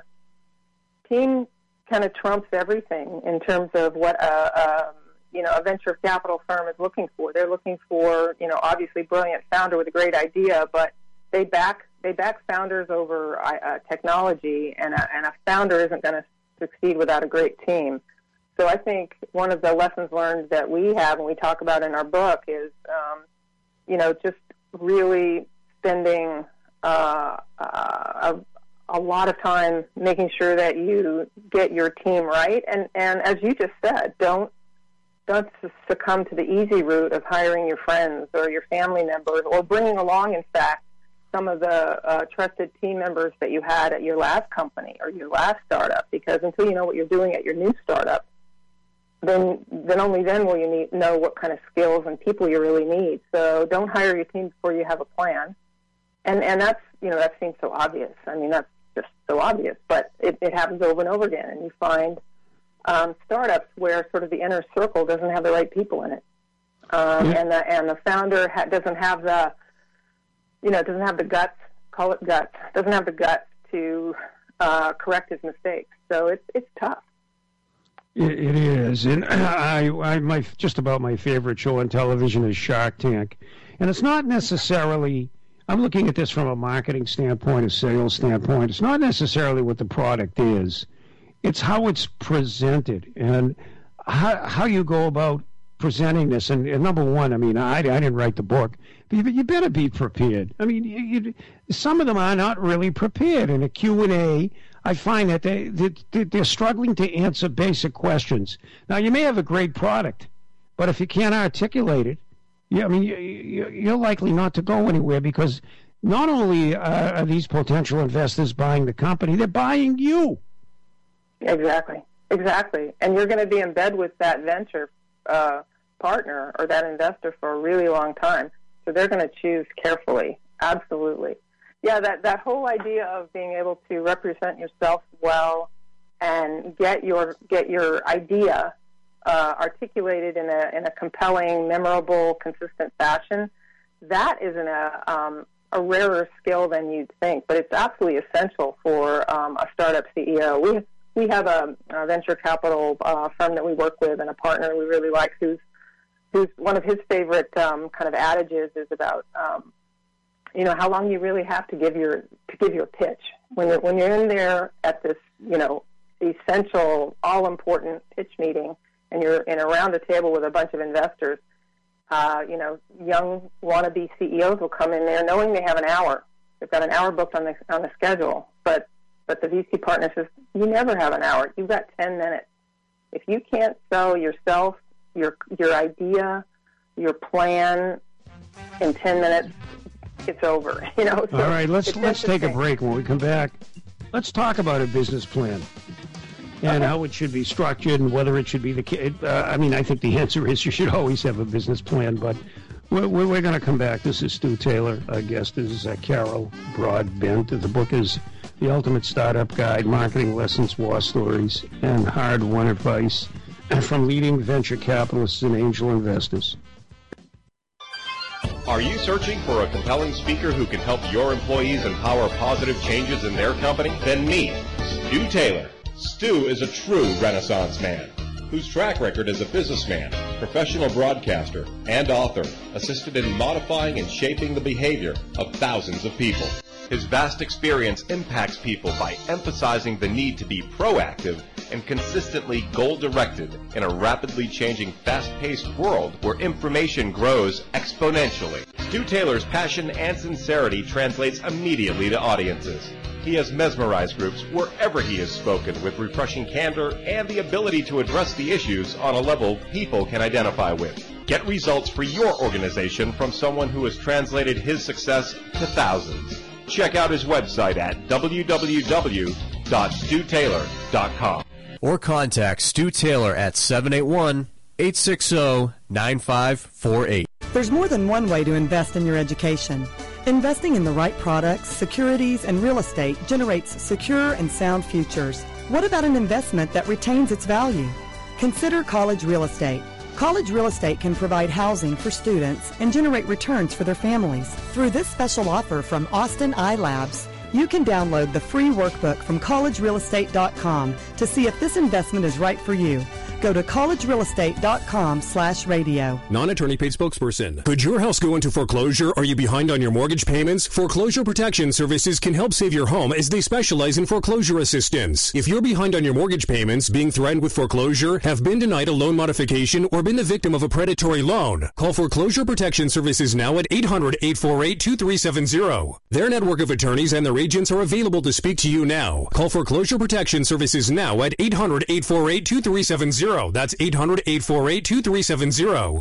team kind of trumps everything in terms of what a, a you know a venture capital firm is looking for. They're looking for you know obviously brilliant founder with a great idea, but they back they back founders over uh, technology, and a, and a founder isn't going to succeed without a great team. So I think one of the lessons learned that we have and we talk about in our book is, um, you know, just really spending uh, uh, a, a lot of time making sure that you get your team right. And, and as you just said, don't don't succumb to the easy route of hiring your friends or your family members or bringing along, in fact, some of the uh, trusted team members that you had at your last company or your last startup, because until you know what you're doing at your new startup, then then only then will you need, know what kind of skills and people you really need. So don't hire your team before you have a plan. And and that's, you know, that seems so obvious. I mean, that's just so obvious, but it, it happens over and over again. And you find um, startups where sort of the inner circle doesn't have the right people in it. Um, yeah. and, the, and the founder ha- doesn't have the, you know, doesn't have the guts, call it guts, doesn't have the guts to uh, correct his mistakes. So it's it's tough. It, it is, and I, I, my just about my favorite show on television is Shark Tank, and it's not necessarily. I'm looking at this from a marketing standpoint, a sales standpoint. It's not necessarily what the product is; it's how it's presented and how how you go about presenting this. And, and number one, I mean, I, I didn't write the book, but you, you better be prepared. I mean, you, you, some of them are not really prepared in a Q and A. I find that they, they, they're struggling to answer basic questions. Now, you may have a great product, but if you can't articulate it, yeah, I mean, you, you're likely not to go anywhere because not only uh, are these potential investors buying the company, they're buying you. Exactly, exactly. And you're going to be in bed with that venture uh, partner or that investor for a really long time. So they're going to choose carefully. Absolutely. Yeah, that, that whole idea of being able to represent yourself well and get your get your idea uh, articulated in a in a compelling, memorable, consistent fashion, that is in a um, a rarer skill than you'd think, but it's absolutely essential for um, a startup C E O. We we have a, a venture capital uh, firm that we work with and a partner we really like who's who's one of his favorite um, kind of adages is about um, you know how long you really have to give your to give your pitch when you're when you're in there at this you know essential all important pitch meeting and you're in around a table with a bunch of investors. Uh, you know, young wannabe C E Os will come in there knowing they have an hour. They've got an hour booked on the on the schedule, but but the V C partner says you never have an hour. You've got ten minutes. If you can't sell yourself, your your idea, your plan in ten minutes, it's over. You know. So all right, let's let's take a break. When we come back, let's talk about a business plan. And okay. How it should be structured and whether it should be the uh, I mean, I think the answer is you should always have a business plan, but we're, we're going to come back. This is Stu Taylor. Our guest is uh, Carol Broadbent. The book is The Ultimate Startup Guide, Marketing Lessons, War Stories, and Hard-Won Advice from Leading Venture Capitalists and Angel Investors. Are you searching for a compelling speaker who can help your employees empower positive changes in their company? Then meet Stu Taylor. Stu is a true Renaissance man, whose track record as a businessman, professional broadcaster, and author assisted in modifying and shaping the behavior of thousands of people. His vast experience impacts people by emphasizing the need to be proactive and consistently goal-directed in a rapidly changing, fast-paced world where information grows exponentially. Stu Taylor's passion and sincerity translates immediately to audiences. He has mesmerized groups wherever he has spoken with refreshing candor and the ability to address the issues on a level people can identify with. Get results for your organization from someone who has translated his success to thousands. Check out his website at w w w dot stu taylor dot com. Or contact Stu Taylor at seven eight one, eight six zero, nine five four eight. There's more than one way to invest in your education. Investing in the right products, securities, and real estate generates secure and sound futures. What about an investment that retains its value? Consider college real estate. College real estate can provide housing for students and generate returns for their families. Through this special offer from Austin iLabs, you can download the free workbook from college real estate dot com to see if this investment is right for you. Go to college real estate dot com slash radio. Non-attorney paid spokesperson. Could your house go into foreclosure? Are you behind on your mortgage payments? Foreclosure Protection Services can help save your home as they specialize in foreclosure assistance. If you're behind on your mortgage payments, being threatened with foreclosure, have been denied a loan modification, or been the victim of a predatory loan, call Foreclosure Protection Services now at eight hundred, eight four eight, two three seven zero. Their network of attorneys and their agents are available to speak to you now. Call Foreclosure Protection Services now at eight hundred, eight four eight, two three seven zero. That's eight hundred, eight four eight, two three seven zero.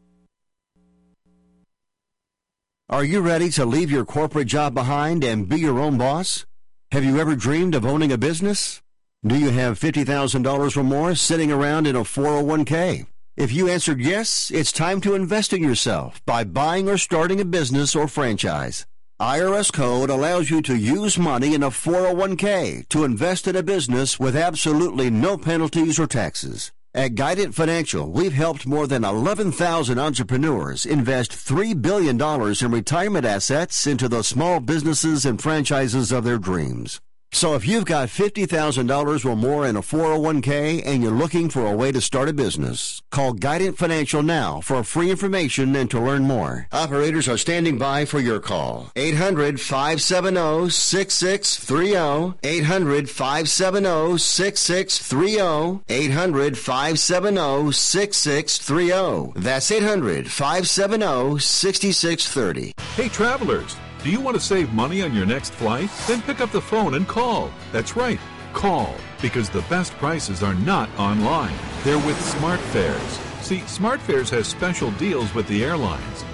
Are you ready to leave your corporate job behind and be your own boss? Have you ever dreamed of owning a business? Do you have fifty thousand dollars or more sitting around in a four oh one k? If you answered yes, it's time to invest in yourself by buying or starting a business or franchise. I R S Code allows you to use money in a four oh one k to invest in a business with absolutely no penalties or taxes. At Guidant Financial, we've helped more than eleven thousand entrepreneurs invest three billion dollars in retirement assets into the small businesses and franchises of their dreams. So if you've got fifty thousand dollars or more in a four oh one k and you're looking for a way to start a business, call Guidant Financial now for free information and to learn more. Operators are standing by for your call. eight hundred, five seven zero, six six three zero. eight hundred, five seven zero, six six three zero. eight hundred, five seven zero, six six three zero. That's eight hundred, five seven zero, six six three zero. Hey, travelers. Do you want to save money on your next flight? Then pick up the phone and call. That's right, call, because the best prices are not online. They're with SmartFares. See, SmartFares has special deals with the airlines.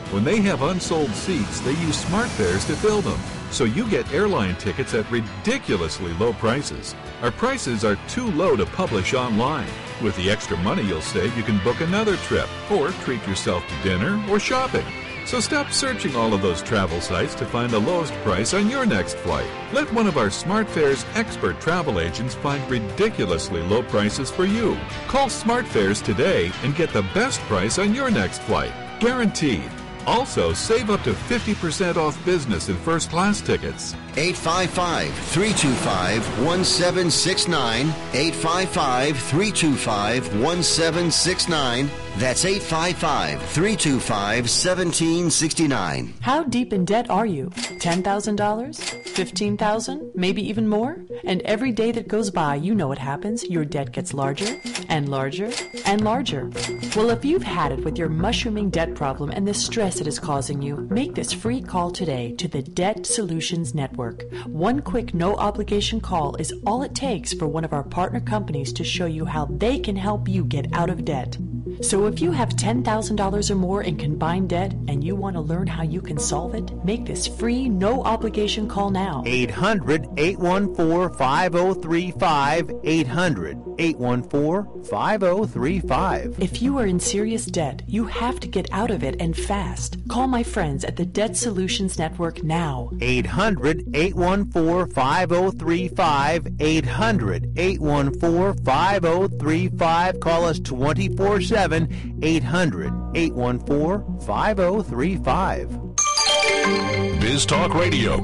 When they have unsold seats, they use SmartFares to fill them. So you get airline tickets at ridiculously low prices. Our prices are too low to publish online. With the extra money you'll save, you can book another trip or treat yourself to dinner or shopping. So stop searching all of those travel sites to find the lowest price on your next flight. Let one of our SmartFares expert travel agents find ridiculously low prices for you. Call SmartFares today and get the best price on your next flight. Guaranteed. Also, save up to fifty percent off business and first class tickets. eight five five, three two five, one seven six nine. eight five five, three two five, one seven six nine. That's eight five five, three two five, one seven six nine. How deep in debt are you? ten thousand dollars? fifteen thousand dollars? Maybe even more? And every day that goes by, you know what happens. Your debt gets larger and larger and larger. Well, if you've had it with your mushrooming debt problem and the stress it is causing you, make this free call today to the Debt Solutions Network. One quick, no-obligation call is all it takes for one of our partner companies to show you how they can help you get out of debt. So if you have ten thousand dollars or more in combined debt and you want to learn how you can solve it, make this free, no-obligation call now. eight hundred, eight one four, five oh three five. eight hundred, eight one four, five oh three five. If you are in serious debt, you have to get out of it and fast. Call my friends at the Debt Solutions Network now. eight hundred, eight one four, five oh three five. eight hundred, eight one four, five oh three five. Call us twenty-four seven. eight hundred, eight one four, five oh three five. Biz Talk Radio.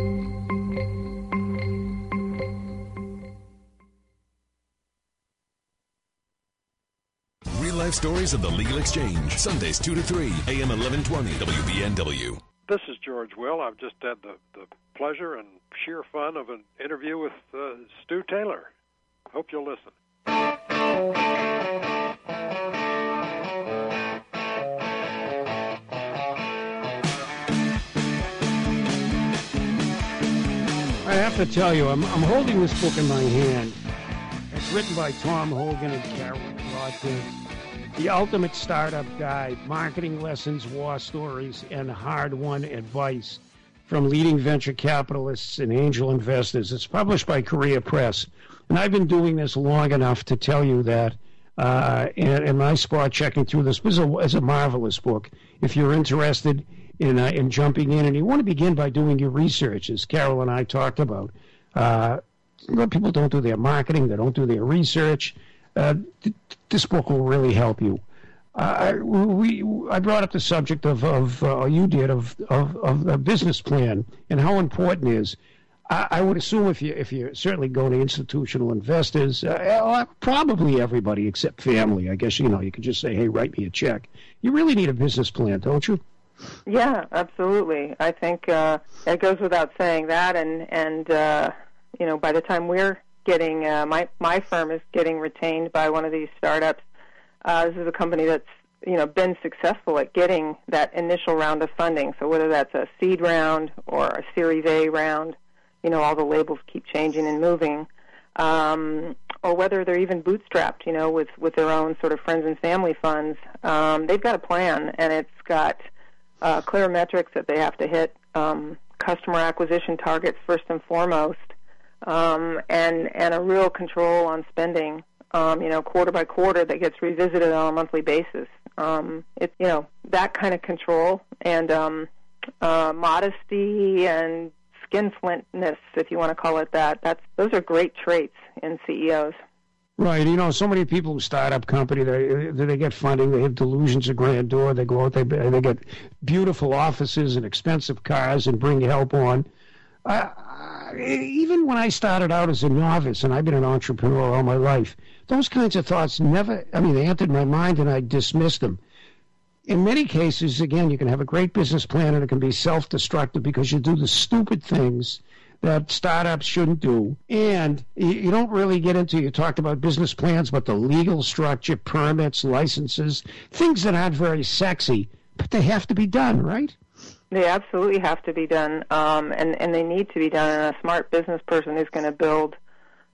Real life stories of the Legal Exchange. Sundays two to three, A M eleven twenty, W B N W. This is George Will. I've just had the, the pleasure and sheer fun of an interview with uh, Stu Taylor. Hope you'll listen. I have to tell you, I'm, I'm holding this book in my hand. It's written by Tom Hogan and Carolyn Rodkin. The Ultimate Startup Guide, Marketing Lessons, War Stories, and Hard-Won Advice from Leading Venture Capitalists and Angel Investors. It's published by Korea Press. And I've been doing this long enough to tell you that, uh, and, and my spot checking through this is a, is a marvelous book. If you're interested in, uh, in jumping in, and you want to begin by doing your research, as Carol and I talked about. Uh, people don't do their marketing, they don't do their research. Uh, th- this book will really help you. Uh, we, I brought up the subject of, of uh, you did, of, of, of a business plan and how important it is. I, I would assume if you if you certainly go to institutional investors, uh, probably everybody except family. I guess you know you could just say, "Hey, write me a check." You really need a business plan, don't you? Yeah, absolutely. I think uh, it goes without saying that, and and uh, you know, by the time we're getting uh, my my firm is getting retained by one of these startups. Uh, this is a company that's you know been successful at getting that initial round of funding. So whether that's a seed round or a Series A round, you know, all the labels keep changing and moving, um, or whether they're even bootstrapped, you know, with with their own sort of friends and family funds. Um, they've got a plan, and it's got uh, clear metrics that they have to hit, um, customer acquisition targets first and foremost, um, and and a real control on spending. Um, you know, quarter by quarter that gets revisited on a monthly basis. Um, it's, you know, that kind of control and um, uh, modesty and skinflintness, if you want to call it that. That's those are great traits in C E Os. Right. You know, so many people who start up company, they they get funding, they have delusions of grandeur, they go out, they they get beautiful offices and expensive cars and bring help on. Uh, even when I started out as a novice, and I've been an entrepreneur all my life, those kinds of thoughts never, I mean, they entered my mind and I dismissed them. In many cases, again, you can have a great business plan and it can be self-destructive because you do the stupid things that startups shouldn't do. And you don't really get into, you talked about business plans, but the legal structure, permits, licenses, things that aren't very sexy, but they have to be done, right? They absolutely have to be done, um, and, and they need to be done. And a smart business person is going to build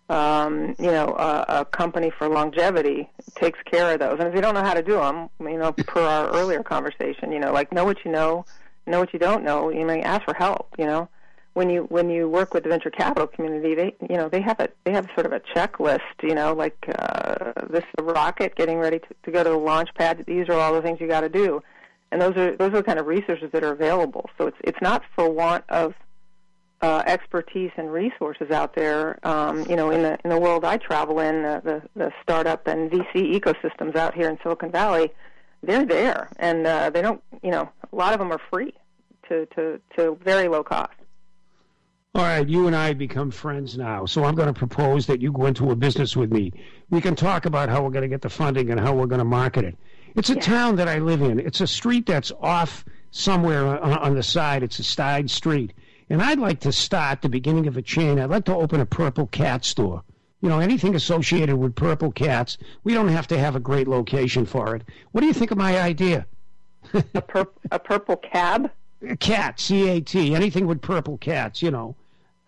um, you know, a, a company for longevity takes care of those. And if you don't know how to do them, you know, per our earlier conversation, you know, like know what you know, know what you don't know. You know, ask for help. You know, when you when you work with the venture capital community, they you know they have a they have sort of a checklist. You know, like uh, this is a rocket getting ready to, to go to the launch pad. These are all the things you got to do, and those are those are the kind of resources that are available. So it's it's not for want of Uh, expertise and resources out there. Um, you know, in the in the world I travel in, uh, the the startup and V C ecosystems out here in Silicon Valley, they're there, and uh, they don't. You know, a lot of them are free to to to very low cost. All right, you and I have become friends now, so I'm going to propose that you go into a business with me. We can talk about how we're going to get the funding and how we're going to market it. It's a yeah. town that I live in. It's a street that's off somewhere on, on the side. It's a side street. And I'd like to start the beginning of a chain. I'd like to open a Purple Cat store. You know, anything associated with purple cats. We don't have to have a great location for it. What do you think of my idea? a, pur- a purple cab? A cat, C A T. Anything with purple cats, you know.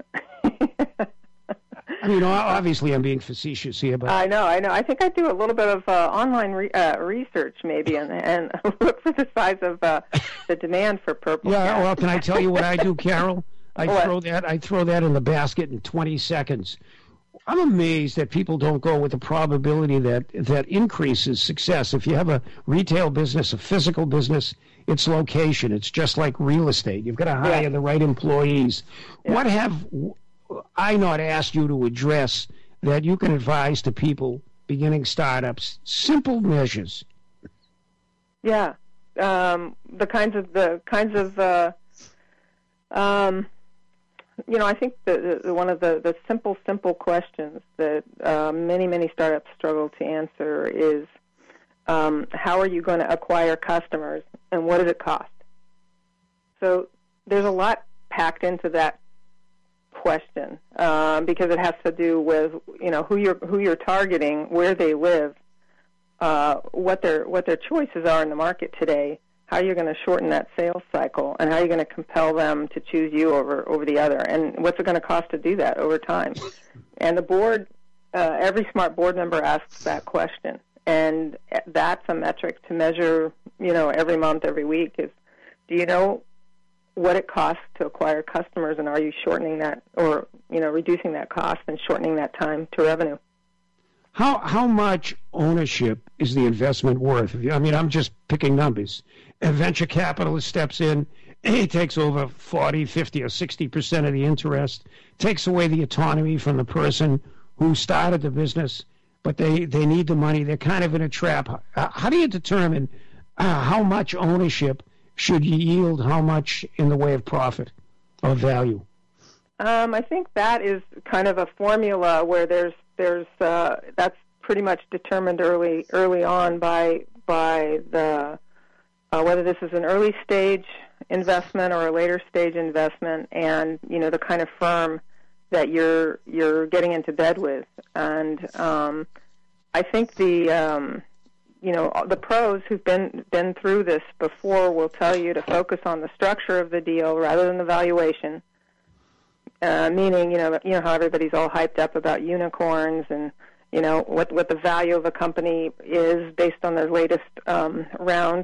I mean, obviously I'm being facetious here, but... I know, I know. I think I'd do a little bit of uh, online re- uh, research, maybe, and, and look for the size of uh, the demand for purple Yeah, cats. well, can I tell you what I do, Carol? I What? throw that I throw that in the basket in twenty seconds. I'm amazed that people don't go with the probability that that increases success. If you have a retail business, a physical business, it's location. It's just like real estate. You've got to hire Yeah. the right employees. Yeah. What have I not asked you to address that you can advise to people beginning startups? Simple measures. Yeah, um, the kinds of the kinds of uh, um, you know, I think the, the one of the, the simple simple questions that uh, many many startups struggle to answer is um, how are you going to acquire customers and what does it cost? So there's a lot packed into that question um, because it has to do with you know who you're who you're targeting, where they live, uh, what their what their choices are in the market today, how you're going to shorten that sales cycle, and how you're going to compel them to choose you over over the other, and what's it going to cost to do that over time. And the board, uh, every smart board member asks that question, and that's a metric to measure you know every month, every week is, do you know what it costs to acquire customers, and are you shortening that or, you know, reducing that cost and shortening that time to revenue? How how much ownership is the investment worth? I mean, I'm just picking numbers. A venture capitalist steps in, he takes over forty, fifty, or sixty percent of the interest, takes away the autonomy from the person who started the business, but they, they need the money. They're kind of in a trap. How do you determine uh, how much ownership should you yield, how much in the way of profit or value? Um, I think that is kind of a formula where there's there's uh, that's pretty much determined early early on by by the uh, whether this is an early stage investment or a later stage investment, and you know the kind of firm that you're you're getting into bed with. And um, I think the um, you know, the pros who've been been through this before will tell you to focus on the structure of the deal rather than the valuation. Uh, meaning, you know, you know how everybody's all hyped up about unicorns and you know what what the value of a company is based on their latest um, round.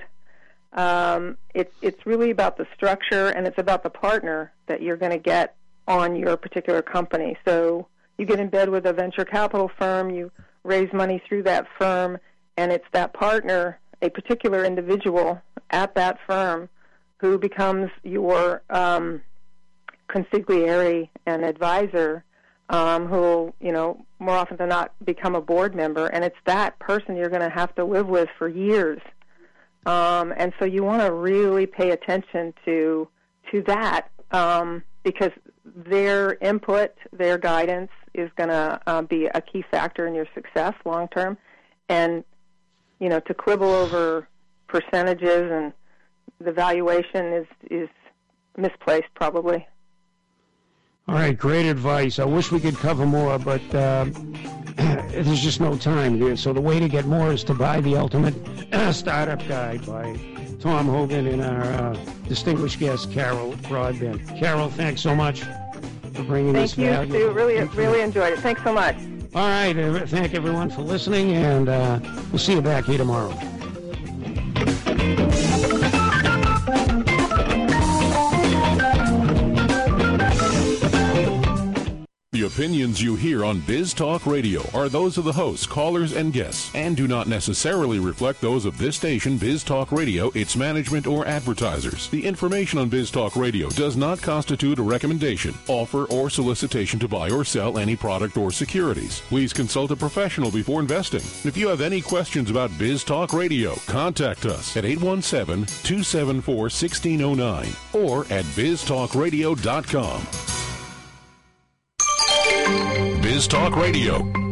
Um, it's it's really about the structure, and it's about the partner that you're going to get on your particular company. So you get in bed with a venture capital firm, you raise money through that firm, and it's that partner, a particular individual at that firm, who becomes your um, consigliere and advisor, um, who will, you know, more often than not become a board member, and it's that person you're going to have to live with for years. Um, and so you want to really pay attention to to that um, because their input, their guidance is going to uh, be a key factor in your success long term. And you know, to quibble over percentages and the valuation is is misplaced, probably. All right, great advice. I wish we could cover more, but uh, there's just no time here. So the way to get more is to buy the Ultimate Startup Guide by Tom Hogan and our uh, distinguished guest, Carol Broadbent. Carol, thanks so much. for bringing Thank this you, valuable Stu. Really, information. really enjoyed it. Thanks so much. All right. Uh, thank everyone for listening, and uh, we'll see you back here tomorrow. The opinions you hear on Biz Talk Radio are those of the hosts, callers, and guests, and do not necessarily reflect those of this station, Biz Talk Radio, its management, or advertisers. The information on Biz Talk Radio does not constitute a recommendation, offer, or solicitation to buy or sell any product or securities. Please consult a professional before investing. If you have any questions about Biz Talk Radio, contact us at eight one seven, two seven four, one six zero nine or at biz talk radio dot com. Biz Talk Radio,